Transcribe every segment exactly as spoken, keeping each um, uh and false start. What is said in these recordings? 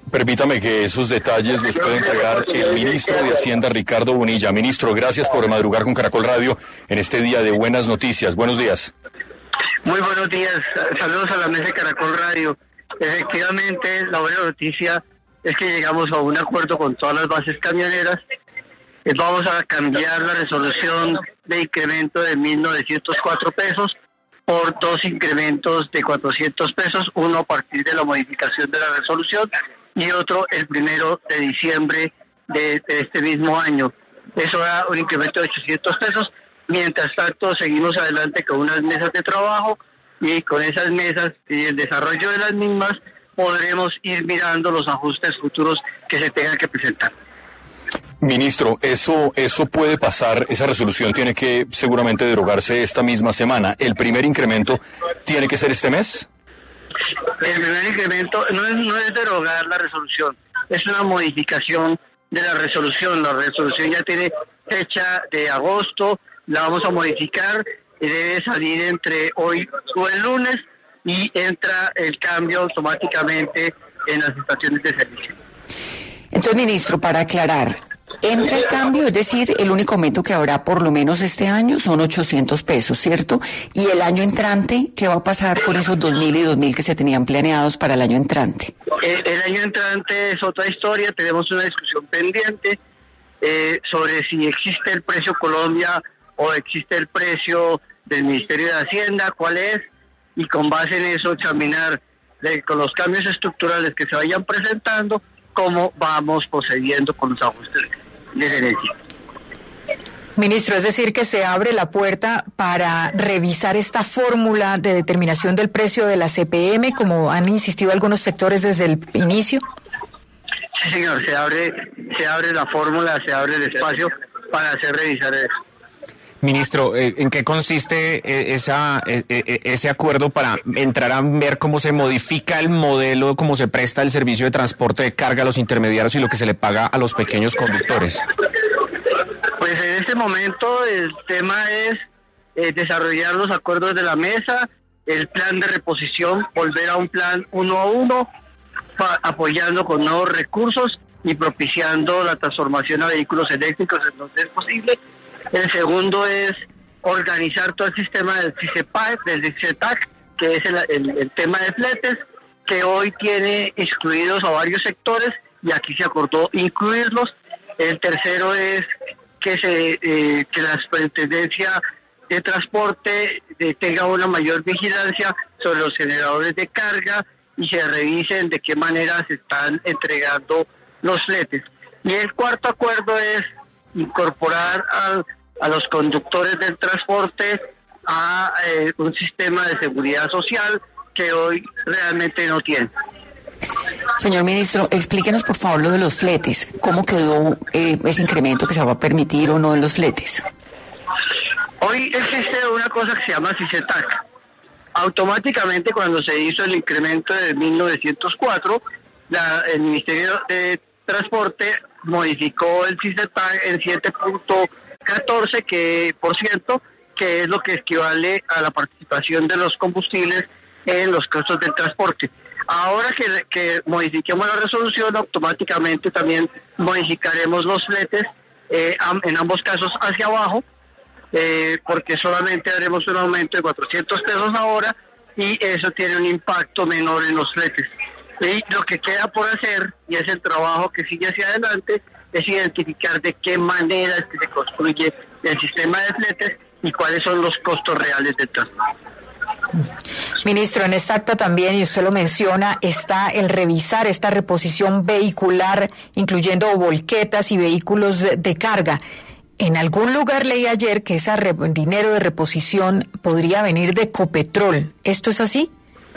Permítame que esos detalles los pueda entregar el ministro de Hacienda, Ricardo Bonilla. Ministro, gracias por madrugar con Caracol Radio en este día de buenas noticias. Buenos días. Muy buenos días. Saludos a la mesa de Caracol Radio. Efectivamente, la buena noticia es que llegamos a un acuerdo con todas las bases camioneras. Vamos a cambiar la resolución de incremento de mil novecientos cuatro pesos por dos incrementos de cuatrocientos pesos, uno a partir de la modificación de la resolución y otro el primero de diciembre de, de este mismo año. Eso da un incremento de ochocientos pesos. Mientras tanto, seguimos adelante con unas mesas de trabajo y con esas mesas y el desarrollo de las mismas podremos ir mirando los ajustes futuros que se tengan que presentar. Ministro, eso eso puede pasar, esa resolución tiene que seguramente derogarse esta misma semana. ¿El primer incremento tiene que ser este mes? El primer incremento no es, no es derogar la resolución, es una modificación de la resolución. La resolución ya tiene fecha de agosto, la vamos a modificar y debe salir entre hoy o el lunes y entra el cambio automáticamente en las estaciones de servicio. Entonces, ministro, para aclarar, entra el cambio, es decir, el único aumento que habrá por lo menos este año son ochocientos pesos, ¿cierto? Y el año entrante, ¿qué va a pasar con esos dos mil y dos mil que se tenían planeados para el año entrante? El, el año entrante es otra historia, tenemos una discusión pendiente eh, sobre si existe el precio Colombia o existe el precio del Ministerio de Hacienda, cuál es, y con base en eso examinar de, con los cambios estructurales que se vayan presentando, cómo vamos procediendo con los ajustes de energía. Ministro, es decir, que se abre la puerta para revisar esta fórmula de determinación del precio de la C P M, como han insistido algunos sectores desde el inicio. Sí, señor, se abre, se abre la fórmula, se abre el espacio para hacer revisar eso. Ministro, ¿en qué consiste esa, ese acuerdo para entrar a ver cómo se modifica el modelo, cómo se presta el servicio de transporte de carga a los intermediarios y lo que se le paga a los pequeños conductores? Pues en este momento el tema es eh, desarrollar los acuerdos de la mesa, el plan de reposición, volver a un plan uno a uno, pa, apoyando con nuevos recursos y propiciando la transformación a vehículos eléctricos en donde es posible. El segundo es organizar todo el sistema del CICEPAC, del CICETAC, que es el, el, el tema de fletes, que hoy tiene excluidos a varios sectores y aquí se acordó incluirlos. El tercero es que se eh, que la Superintendencia de Transporte eh, tenga una mayor vigilancia sobre los generadores de carga y se revisen de qué manera se están entregando los fletes. Y el cuarto acuerdo es incorporar a, a los conductores del transporte a eh, un sistema de seguridad social que hoy realmente no tiene. Señor ministro, explíquenos por favor lo de los fletes. ¿Cómo quedó eh, ese incremento que se va a permitir o no en los fletes? Hoy existe una cosa que se llama CICETAC. Automáticamente cuando se hizo el incremento de mil novecientos cuatro, la, el Ministerio de Transporte modificó el CICETAC en siete punto catorce que, por ciento, que es lo que equivale a la participación de los combustibles en los costos del transporte. Ahora que, que modifiquemos la resolución, automáticamente también modificaremos los fletes eh, en ambos casos hacia abajo, eh, porque solamente haremos un aumento de cuatrocientos pesos ahora y eso tiene un impacto menor en los fletes. Y lo que queda por hacer, y es el trabajo que sigue hacia adelante, es identificar de qué manera es que se construye el sistema de fletes y cuáles son los costos reales del transporte. Ministro, en esta acta también, y usted lo menciona, está el revisar esta reposición vehicular, incluyendo volquetas y vehículos de, de carga. En algún lugar leí ayer que ese re, dinero de reposición podría venir de Copetrol. ¿Esto es así?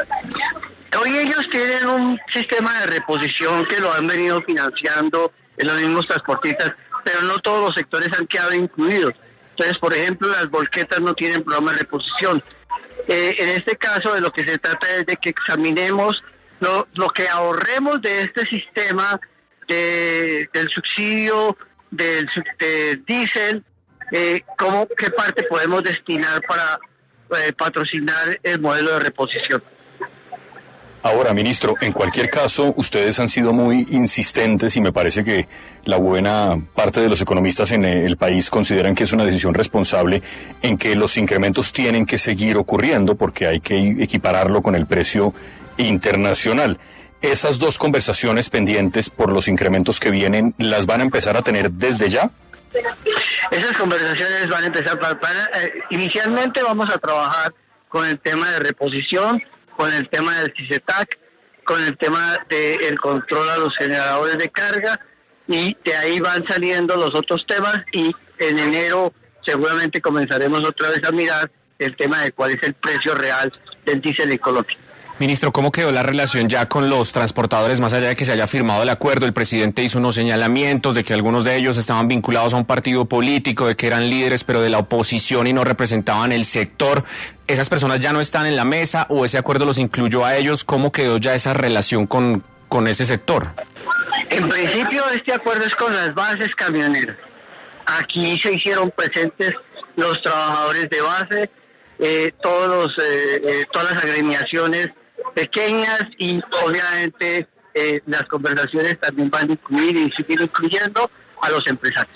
Hoy ellos tienen un sistema de reposición que lo han venido financiando en los mismos transportistas, pero no todos los sectores han quedado incluidos. Entonces, por ejemplo, las volquetas no tienen programa de reposición. Eh, en este caso, de lo que se trata es de que examinemos lo, lo que ahorremos de este sistema de, del subsidio del, del diésel, eh, cómo, qué parte podemos destinar para eh, patrocinar el modelo de reposición. Ahora, ministro, en cualquier caso, ustedes han sido muy insistentes y me parece que la buena parte de los economistas en el país consideran que es una decisión responsable en que los incrementos tienen que seguir ocurriendo porque hay que equipararlo con el precio internacional. Esas dos conversaciones pendientes por los incrementos que vienen, ¿las van a empezar a tener desde ya? Esas conversaciones van a empezar, para, para, eh, inicialmente vamos a trabajar con el tema de reposición, con el tema del CICETAC, con el tema del control a los generadores de carga, y de ahí van saliendo los otros temas, y en enero seguramente comenzaremos otra vez a mirar el tema de cuál es el precio real del diésel en Colombia. Ministro, ¿cómo quedó la relación ya con los transportadores, más allá de que se haya firmado el acuerdo? El presidente hizo unos señalamientos de que algunos de ellos estaban vinculados a un partido político, de que eran líderes pero de la oposición y no representaban el sector. ¿Esas personas ya no están en la mesa o ese acuerdo los incluyó a ellos? ¿Cómo quedó ya esa relación con, con ese sector? En principio este acuerdo es con las bases camioneras. Aquí se hicieron presentes los trabajadores de base, eh, todos los, eh, eh, todas las agremiaciones pequeñas, y obviamente eh, las conversaciones también van a incluir y seguir incluyendo a los empresarios.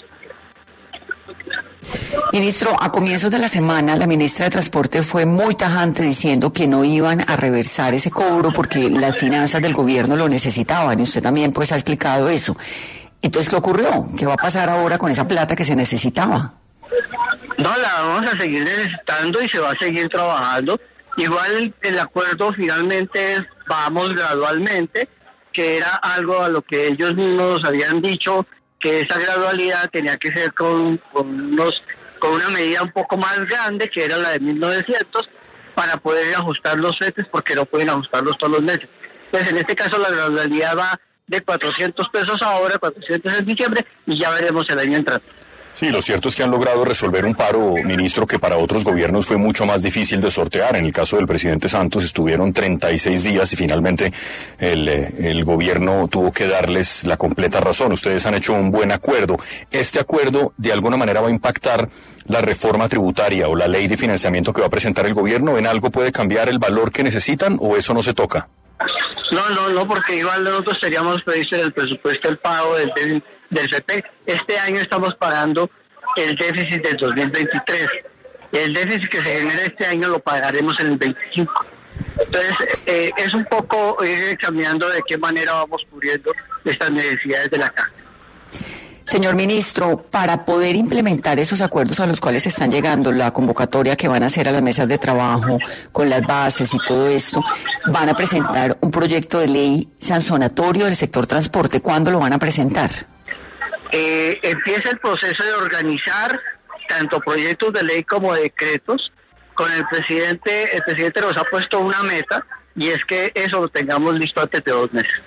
Ministro, a comienzos de la semana la ministra de Transporte fue muy tajante diciendo que no iban a reversar ese cobro porque las finanzas del gobierno lo necesitaban, y usted también pues ha explicado eso. Entonces, ¿qué ocurrió? ¿Qué va a pasar ahora con esa plata que se necesitaba? No, la vamos a seguir necesitando y se va a seguir trabajando. Igual el acuerdo finalmente es vamos gradualmente, que era algo a lo que ellos mismos habían dicho, que esa gradualidad tenía que ser con, con, unos, con una medida un poco más grande, que era la de mil novecientos, para poder ajustar los fletes, porque no pueden ajustarlos todos los meses. Pues en este caso la gradualidad va de cuatrocientos pesos ahora, cuatrocientos en diciembre, y ya veremos el año entrante. Sí, lo cierto es que han logrado resolver un paro, ministro, que para otros gobiernos fue mucho más difícil de sortear. En el caso del presidente Santos estuvieron treinta y seis días y finalmente el, el gobierno tuvo que darles la completa razón. Ustedes han hecho un buen acuerdo. ¿Este acuerdo de alguna manera va a impactar la reforma tributaria o la ley de financiamiento que va a presentar el gobierno? ¿En algo puede cambiar el valor que necesitan o eso no se toca? No, no, no, porque igual nosotros teníamos previsto en el presupuesto el pago del, del, del C P. Este año estamos pagando el déficit del dos mil veintitrés. El déficit que se genera este año lo pagaremos en el veinticinco. Entonces, eh, es un poco ir cambiando de qué manera vamos cubriendo estas necesidades de la caja. Señor ministro, para poder implementar esos acuerdos a los cuales están llegando, la convocatoria que van a hacer a las mesas de trabajo con las bases y todo esto, van a presentar un proyecto de ley sancionatorio del sector transporte. ¿Cuándo lo van a presentar? Eh, empieza el proceso de organizar tanto proyectos de ley como decretos. Con el presidente, el presidente nos ha puesto una meta, y es que eso lo tengamos listo antes de dos meses.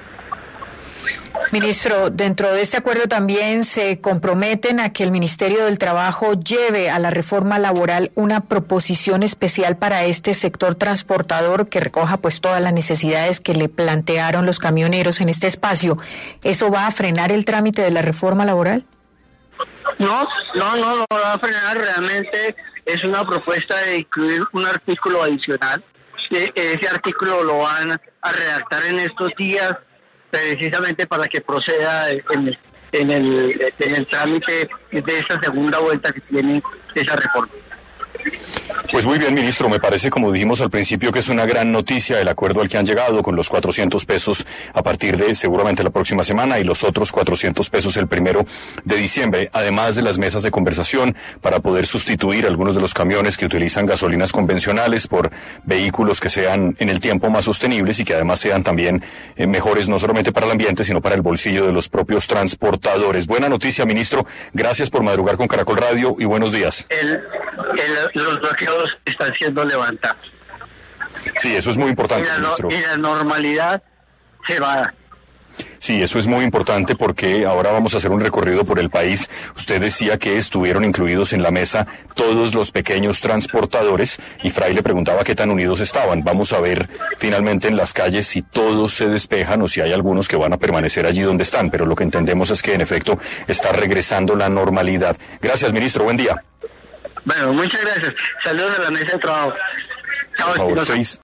Ministro, dentro de este acuerdo también se comprometen a que el Ministerio del Trabajo lleve a la reforma laboral una proposición especial para este sector transportador que recoja pues todas las necesidades que le plantearon los camioneros en este espacio. ¿Eso va a frenar el trámite de la reforma laboral? No, no, no, no va a frenar. Realmente es una propuesta de incluir un artículo adicional. Ese artículo lo van a redactar en estos días, precisamente para que proceda en el, en el, en el trámite de esta segunda vuelta que tiene esa reforma. Pues muy bien, ministro, me parece, como dijimos al principio, que es una gran noticia el acuerdo al que han llegado con los cuatrocientos pesos a partir de seguramente la próxima semana y los otros cuatrocientos pesos el primero de diciembre, además de las mesas de conversación para poder sustituir algunos de los camiones que utilizan gasolinas convencionales por vehículos que sean en el tiempo más sostenibles y que además sean también eh, mejores no solamente para el ambiente, sino para el bolsillo de los propios transportadores. Buena noticia, ministro. Gracias por madrugar con Caracol Radio y buenos días. El, el, los bloqueos están siendo levantados. Sí, eso es muy importante, y la, ministro. Y la normalidad se va a dar. Sí, eso es muy importante porque ahora vamos a hacer un recorrido por el país. Usted decía que estuvieron incluidos en la mesa todos los pequeños transportadores y Fray le preguntaba qué tan unidos estaban. Vamos a ver finalmente en las calles si todos se despejan o si hay algunos que van a permanecer allí donde están, pero lo que entendemos es que en efecto está regresando la normalidad. Gracias, ministro. Buen día. Bueno, muchas gracias. Saludos a la mesa de trabajo. Chao, por favor, seis.